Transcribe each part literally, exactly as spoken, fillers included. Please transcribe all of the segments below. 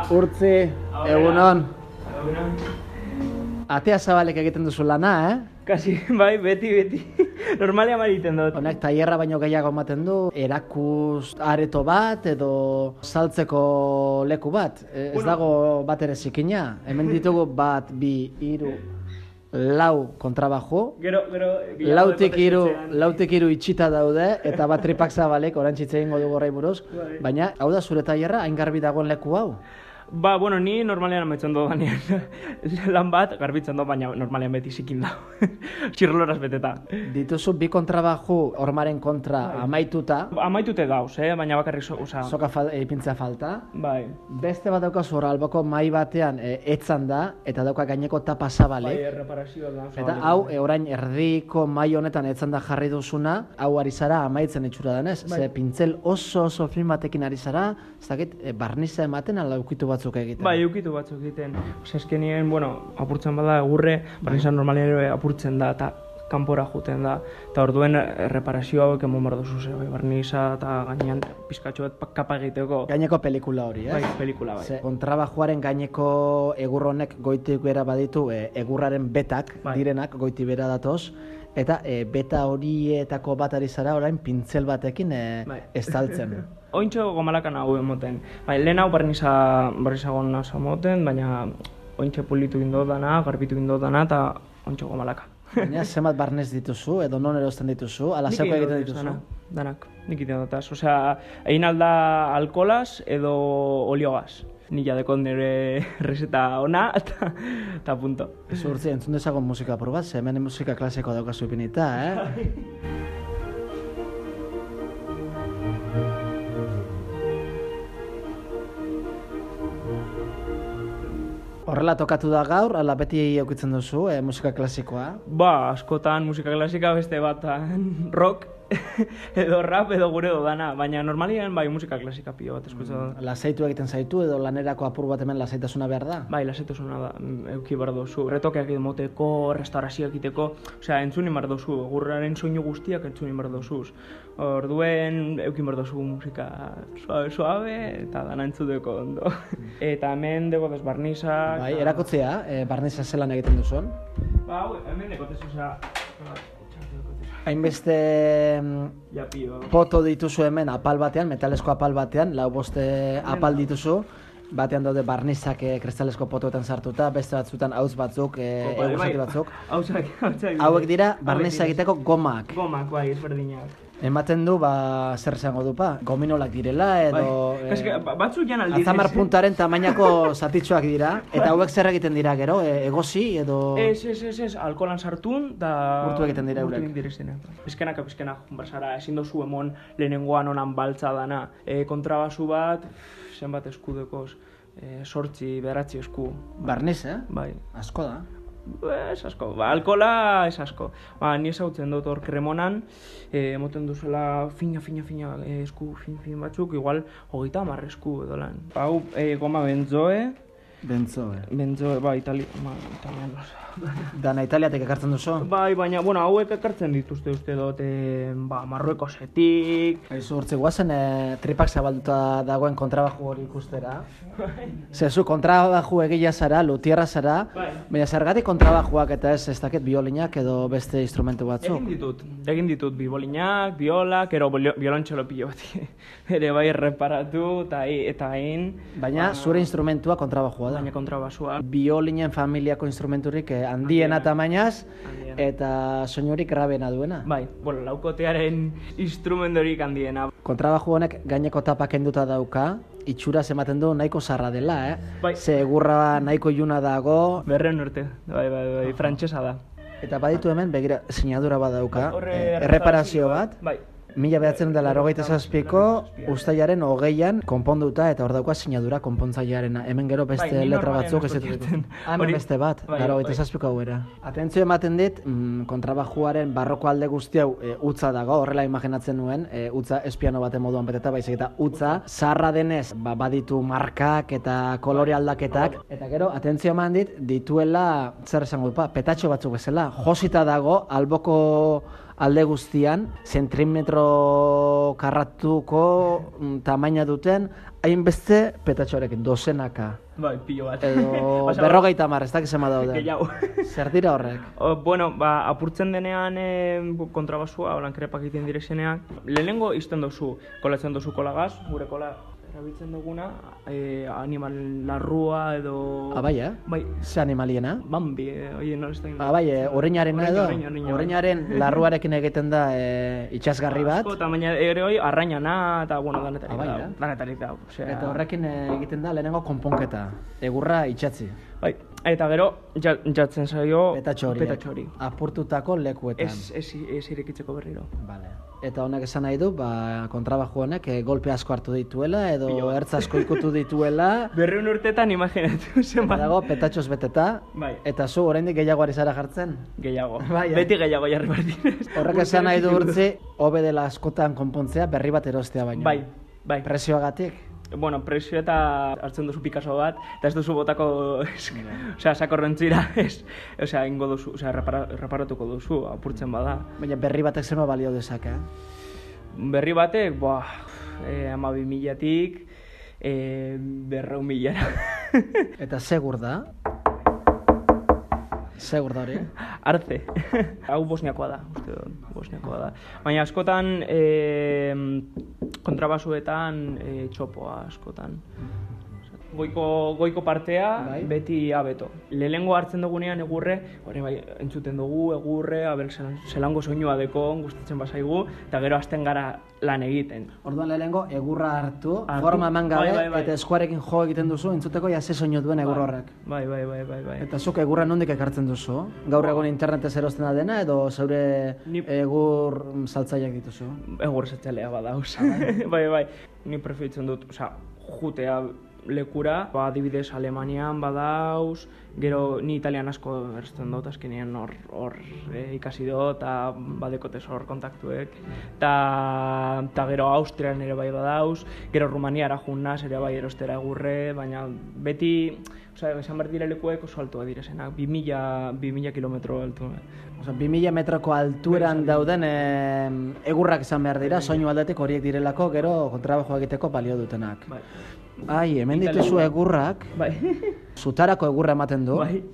Urtzi, egunon. Atea zabalek egiten duzu lana, eh? Kasi, bai, beti, beti. Normalean egiten dut. Honek tailerra baino gehiago ematen du, erakuz areto bat edo saltzeko leku bat. Ez Bueno. dago bat ere zikina. Hemen ditugu bat, bi, hiru, lau kontrabajo. Gero, gero... Lautik hiru, lautik hiru itxita daude, eta bat tripak zabalek, orantxe hitz egingo dugu horrei buruz. Bai. Baina, hau da zure tailerra, hain garbi dagoen leku hau? Ba, bueno, ni normalean amaitzen dut banean. Lan bat, garbitzen dut, baina normalean beti zikin da. Txirloraz beteta. Dituzu bi kontrabaju hormaren kontra amaituta, Amaitute dauz, eh? Baina bakarrik so, oza... soka fal, ipintzea falta. Bai. Beste bat daukazu hor alboko mai batean e, etzan da, eta dauka gaineko tapa zabalek. Bai, erreparazioa da. Eta hau, e, orain erdiko mai honetan etzan da jarri duzuna, hau ari zara amaitzen itxura denez. Bai. Ze pintzel oso oso film batekin ari zara, ez dakit, e, barniza ematen ala ukitu batzuk egiten. Bai, eukitu batzuk egiten. Osea, eskenien, bueno, apurtzen bada egurre, barnizan normalean ere apurtzen da, eta kanpora juten da. Eta orduen erreparazio hauek emon behar duzu, ze, bai, barniza eta gainean pizkatxo bat kapa egiteko. Gaineko pelikula hori, eh? Bai, pelikula, bai. Ze, kontrabajoaren gaineko egur honek goitik bera baditu, e, egurraren betak Bai. direnak goiti bera datoz, eta e, beta horietako bat ari zara orain pintzel batekin e, Bai. estaltzen. Ointxo gomalakan hau emoten. Bai, lehen hau barniza, barniza gona emoten, baina ointxe pulitu indo dana, garbitu indo dana, eta ointxo gomalaka. Baina zenbat barnez dituzu, edo non erosten dituzu, ala Nik zeuko egin egiten dut dituzu? Danak, danak, nik egiten dutaz. Osea, egin alda alkolaz edo oliogaz. Ni jadeko nire reseta ona, eta, eta punto. Ez urtzi, entzun dezagon musika apur bat, ze hemen musika klasiko daukazu ipinita, eh? Horrela tokatu da gaur, ala beti eukitzen duzu, eh, musika klasikoa. Ba, askotan musika klasika beste batan rock, edo rap edo gure edo dana, baina normalian bai musika klasika pio bat eskutza. Lasaitu egiten zaitu edo lanerako apur bat hemen lasaitasuna behar da? Bai, lasaitasuna da, euki behar duzu. Retokeak egiteko, restaurazioak egiteko, osea, entzuni behar duzu, egurraren soinu guztiak entzuni behar duzu. Orduen, eukin behar duzu musika suave, suave, eta dana entzuteko ondo. Eta hemen dago desbarnizak... Bai, erakotzea, e, barniza zelan egiten duzun? Ba, hau, hemen dekotez, osea... Hainbeste Ja, pio. poto dituzu hemen apal batean, metalesko apal batean, lau boste apal dituzu. Batean daude barnizak e, kristalesko potoetan sartuta, beste batzutan hauz batzuk, e, Bai, eguzaki bai. batzuk. Hausak, hausak. Hauek dira Hauek barniza dira. egiteko gomak. Gomak, bai, ezberdinak. Ematen du, ba, zer esango du, pa? Gominolak direla, edo... Bai. Kaske, ba- batzuk jan aldiz... Atzamar puntaren tamainako zatitxoak dira, eta hauek zer egiten dira gero, e, egozi edo... Ez, ez, ez, ez, alkoholan sartun, da... Urtu egiten dira urtu eurek. egiten dira iztenak. Pizkenaka, pizkena, junbarsara, ezin dozu emon lehenengoan onan baltza dana. E, kontrabasu bat, zenbat eskudekoz, e, sortzi, beratzi esku. Barniz, eh? Bai. Asko da. Ez asko, ba, alkola ez asko. Ba, ni ezagutzen dut hor kremonan, e, emoten duzula fina, fina, fina e, esku fin, fin batzuk, igual hogeita hamar esku edo lan. Hau, e, goma benzoe, Bentzo, eh? benzoe, ba, itali, ma, italian, Dana Italiatik ekartzen duzu? Bai, baina, bueno, hauek ekartzen dituzte uste dut, e, ba, Marruekosetik. Aizu urtzi guazen, e, tripak zabalduta dagoen kontrabaju hori ikustera. Zezu, kontrabaju egila zara, lutierra zara, Bai. baina zergatik kontrabajuak eta ez ez dakit biolinak edo beste instrumentu batzuk? Egin ditut, egin ditut bibolinak, biolak, ero biolontxelo pilo bat. Ere bai erreparatu eta eta egin. Baina zure instrumentua kontrabajua da. Baina kontrabasua. Biolinen familiako instrumenturik eh, handiena tamainaz Handiena. eta soinurik grabena duena. Bai, bueno, laukotearen instrumentorik handiena. Kontrabaju honek gaineko tapa kenduta dauka, itxuraz ematen du nahiko zarra dela, eh? Bai. Ze egurra nahiko iluna dago, Berreun urte, bai, bai, bai, frantsesa da. eta baditu hemen, begira, sinadura bat dauka, Horre eh, erreparazio bat, Bai. mila behatzen dela laurogeita zazpiko, ustailaren hogeian konponduta eta hor dauka sinadura konpontzailearena. Hemen gero beste Bai, ni letra normalean batzuk ez asko ditut. zioten. Ah, hemen Hori- beste bat, bai, laurogeita bai. zazpiko hauera. Atentzio ematen dit, mm, kontrabajuaren barroko alde guzti hau e, utza dago, horrela imaginatzen nuen, e, utza ez piano baten moduan beteta, baizik eta utza, zarra denez, ba, baditu markak eta kolore aldaketak, eta gero, atentzio eman dit, dituela, zer esango dupa, petatxo batzuk bezala, josita dago, alboko alde guztian, zentimetro karratuko mm, tamaina duten, hainbeste petatxorekin, dozenaka. Bai, pilo bat. Edo Osa, berrogeita hamar, ez dakizema daude. Gehiago. Zer dira horrek? O, bueno, ba, apurtzen denean e, kontrabasua, holan krepak egiten direzenean, lehenengo izten dozu, kolatzen dozu kolagaz, gure kola erabiltzen duguna, e, animal larrua edo... Abai, eh? Bai. Ze animaliena? Bambi, e, oie, no ez da... Abai, eh, oreinarena edo? Orein, orein, orein, Oreinaren larruarekin egiten da e, itxasgarri bat. Asko, eta baina ere hoi, arrainana, eta, bueno, danetarik Abai, da. eh? Danetarik da, osea... Eta horrekin eh, egiten da lehenengo konponketa, egurra itxatzi. Bai, eta gero, ja, jatzen zaio... Petatxo horiek. Petatxo hori. Apurtutako lekuetan. Ez, ez, ez irekitzeko berriro. Vale. Eta honek esan nahi du, ba, kontrabaju honek eh, golpe asko hartu dituela, edo Pilo bat. ertz asko ikutu dituela, Berreun urtetan imaginatu zenbat. dago petatxoz beteta, Bai. eta zu oraindik gehiago ari zara jartzen. Gehiago. Bai, eh? Beti gehiago jarri bardinez. Horrek esan nahi du urtzi, hobe dela askotan konpontzea berri bat erostea baino. Bai, bai. Presioagatik. Bueno, presio eta hartzen duzu Picasso bat, eta ez duzu botako, osea, sakorrentzira, ez, osea, ingo duzu, osea, repara, reparatuko duzu, apurtzen bada. Baina berri batek zema balio dezake, eh? Berri batek, boa, eh, ama bi milatik, eh, berreun milara. Eta segur da? Segur da hori? Arze. Hau bosniakoa da, uste dut, bosniakoa da. Baina askotan, eh, kontrabasuetan e, txopoa askotan. Goiko, goiko partea, Bai. beti abeto. Lehenengo hartzen dugunean egurre, hori bai, entzuten dugu, egurre, abel zelango soinua deko, gustatzen bazaigu, eta gero hasten gara lan egiten. Orduan lehenengo egurra hartu, Hartu, forma eman gabe, bai, bai, bai. eta eskuarekin jo egiten duzu, entzuteko ja ze soinu duen egur horrek. Bai, bai, bai, bai, bai. Eta zuk egurra nondik ekartzen duzu? Gaur egun internetez erosten da dena, edo zeure Ni- egur saltzaileak dituzu? Egur zetxalea badauz. bai, bai. Ni preferitzen dut, osea, jutea lekura, ba, adibidez Alemanian badauz, gero ni italian asko erzten dut, azkenean hor, hor e, ikasi dut, eta badekotez hor kontaktuek, eta ta gero Austrian ere bai badauz, gero Rumaniara junnaz ere bai erostera egurre, baina beti, osea, esan behar dira lekuek oso altua direzenak, bi mila kilometro altu. Osa, bi mila metroko altueran dauden eh, egurrak izan behar dira, soinu aldetik horiek direlako, gero kontrabajo egiteko balio dutenak. Bai. Ai, hemen dituzu egurrak, Bai. zutarako egurra ematen du, Bai.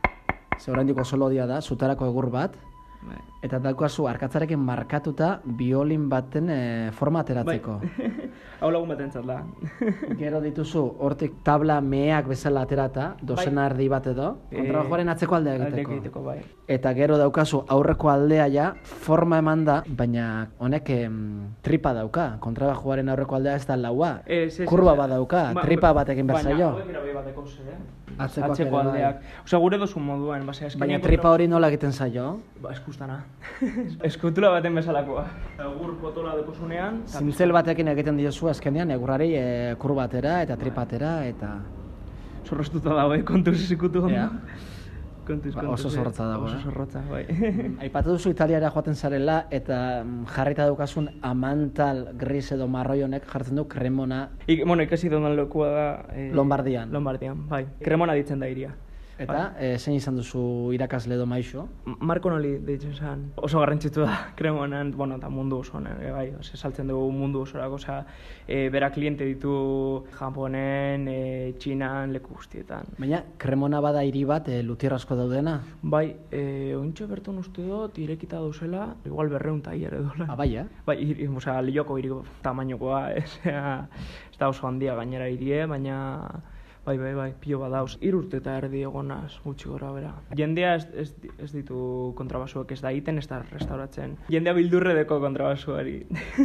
ze oraindik oso lodia da, zutarako egur bat, Bai. eta daukazu arkatzarekin markatuta biolin baten eh, forma ateratzeko. Hau lagun bat entzat da. Gero dituzu hortik tabla meheak bezala aterata, dozena erdi bat edo, kontrabajoaren atzeko aldea Alde egiteko. egiteko, bai. Eta gero daukazu aurreko aldea ja forma eman da, baina honek em, tripa dauka. Kontrabajoaren aurreko aldea ez da laua. Ez, ez, Kurba ez, bat dauka, ba- tripa bat egin behar zaio. Baina, hauek ere bai bateko ze, eh? Atzekoak Atzeko ere bai. aldeak. Osea, gure dozu moduan, base, azkenean... Baina tripa hori nola egiten zaio? Ba, eskustana. Eskutula baten bezalakoa. Egur potola dekozunean... Zintzel batekin egiten diozu azkenean egurrari e, kurbatera eta tripatera eta... Zorroztuta dago, eh? Kontuz ikutu ondo. Ea. Kontuz, Ba, kontuz. oso eh? zorrotza dago, Oso eh? zorrotza, bai. Aipatu duzu Italiara joaten zarela eta mm, jarrita daukasun amantal gris edo marroi honek jartzen du kremona Ik, bueno, ikasi dondan lekua da... Eh, Lombardian. Lombardian, bai. Kremona ditzen da iria. Eta e, zein izan duzu irakasle edo maixo? Marko noli deitzen zen. Oso garrantzitsu da kremonan, bueno, eta mundu osoan ere bai, ose, saltzen dugu mundu osorako, osea, e, bera kliente ditu Japonen, e, Txinan, leku guztietan. Baina kremona bada hiri bat e, lutier asko daudena? Bai, e, ointxe berton uste dut, irekita dauzela, igual berreun tailer edola. Ah, bai, eh? Bai, iri, osea, lioko hiri tamainokoa, osea, ez da oso handia gainera irie, baina... Bai, bai, bai, pilo bat dauz. Hiru urte eta erdi egonaz, gutxi gora bera. Jendea ez, ez, ez ditu kontrabasuak ez da egiten, ez da restauratzen. Jendea bildurre deko kontrabasuari.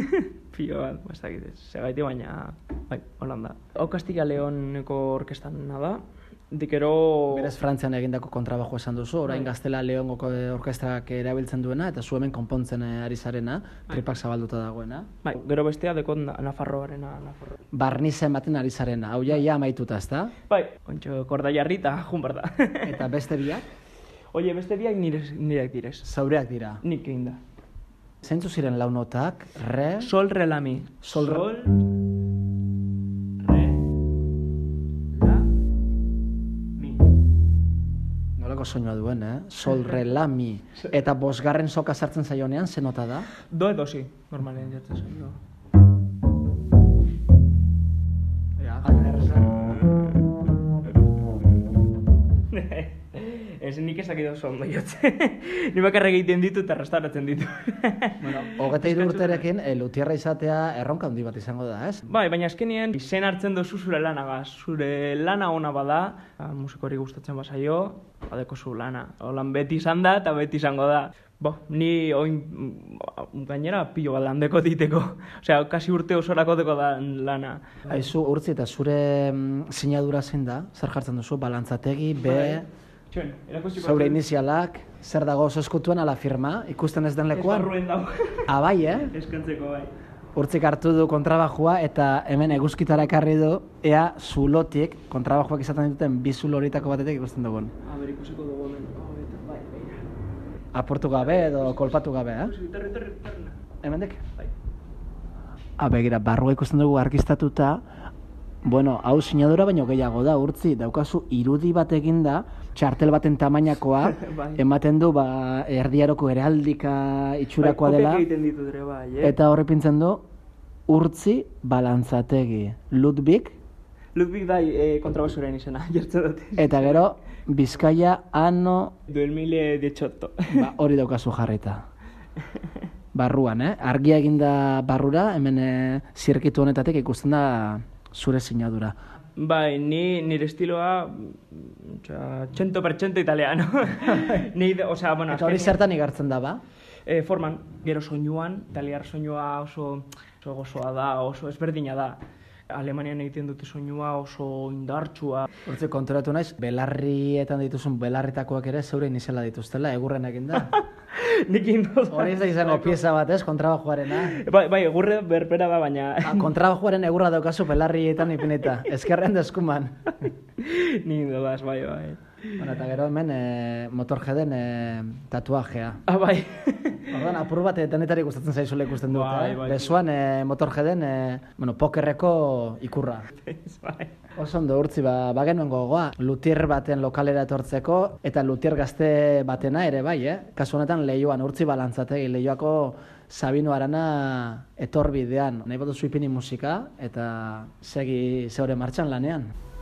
Pilo bat, ez da egiten, segaiti baina, bai, holanda. Hau Castilla Leoneko orkestan da, dikero... Berez Frantzian egindako kontrabajo esan duzu, orain Bai. Gaztela Leongoko orkestrak erabiltzen duena, eta zu hemen konpontzen eh, ari zarena, tripak zabalduta dagoena. Bai, gero bestea dekot na- Nafarroarena, Nafarro. Barniza ematen ari zarena, hau ja, ia amaituta, ezta? Bai, ontxo korda jarri eta jun behar da. Eta beste biak, Oie, beste biak nire, nireak direz. zaureak dira. Nik egin da. Zeintzu ziren launotak, re, Sol, re, la, mi. Sol, re- Sol, re, la, mi. nolako zelako soinua duen, eh? Sol, re, la, mi. Eta bosgarren soka sartzen zaionean, ze nota da? Do edo si, normalen jartzen zen, do. Ez, nik ezakit oso ondo jotze. Ni bakarra egiten ditu eta restauratzen ditu. Bueno, hogeta hiru urterekin, e, lutierra izatea erronka handi bat izango da, ez? Bai, baina azkenien izen hartzen duzu zure lanagaz. Zure lana ona bada, musikori gustatzen bazaio, badeko zu lana. Holan beti izan da eta beti izango da. Bo, ni oin gainera pilo bat landeko diteko. Osea, kasi urte osorako deko da lana. Aizu, Urtzi, eta zure mm, sinadura zein da? Zer jartzen duzu? Balantzategi, B... Txuen, Zaure inizialak, zer dago oso eskutuan ala firma, ikusten ez den lekuan? Ez barruen dago. Ah, bai, eh? Eskantzeko, bai. Urtzik hartu du kontrabajua eta hemen eguzkitara ekarri du, ea zulotik, kontrabajuak izaten dituten bi zulo horietako batetik ikusten dugun. Aber, ikusiko dugu hemen. Bai, bai. Apurtu gabe edo kolpatu gabe, eh? Terri, terri, terri. Hemendik? Bai. Ah, begira, barrua ikusten dugu argiztatuta, bueno, hau sinadura baino gehiago da, Urtzi, daukazu irudi bat eginda, txartel baten tamainakoa, Bai. ematen du, ba, erdiaroko heraldika itxurakoa Bai, dela, kopek egiten ditut ere, bai, eh? eta horri pintzen du, Urtzi balantzategi, Ludwig, Ludwig dai eh, kontrabasoren izena, jartzen dute. eta gero, Bizkaia ano, dos mil dieciocho. ba, hori daukazu jarrita. Barruan, eh? Argia eginda barrura, hemen eh, zirkitu honetatik ikusten da zure sinadura. Bai, ni nire estiloa, osea, cento per cento italiano. Ni, osea, bueno, Eta hori azkenean- zertan igartzen da, ba? Eh, forman, gero soinuan, italiar soinua oso, oso gozoa da, oso ezberdina da. Alemanian egiten dute soinua oso indartsua. Hortze konturatu naiz, belarrietan dituzun belarritakoak ere zeure iniziala dituztela, egurren egin da. Nik induz. Hori ez da izango pieza bat, ez, kontrabajuarena. Bai, bai, egurre berbera da, baina... Ah, kontrabajuaren egurra daukazu belarrietan ipinita, ezkerren deskuman. Nik induz, bai, bai. Bueno, eta gero hemen e, motorjeden e, tatuajea. Ah, bai. Orduan, apur bat denetari gustatzen zaizule ikusten dut, Bai, eh? bai. Besoan e, motorjeden, e, bueno, pokerreko ikurra. Bai. Oso ondo, Urtzi, ba, bagenuen gogoa, lutier baten lokalera etortzeko, eta lutier gazte batena ere bai, eh? Kasu honetan Leioan, Urtzi balantzategi, Leioako Sabino Arana etorbidean. Nahi bat duzu ipini musika, eta segi zeure martxan lanean.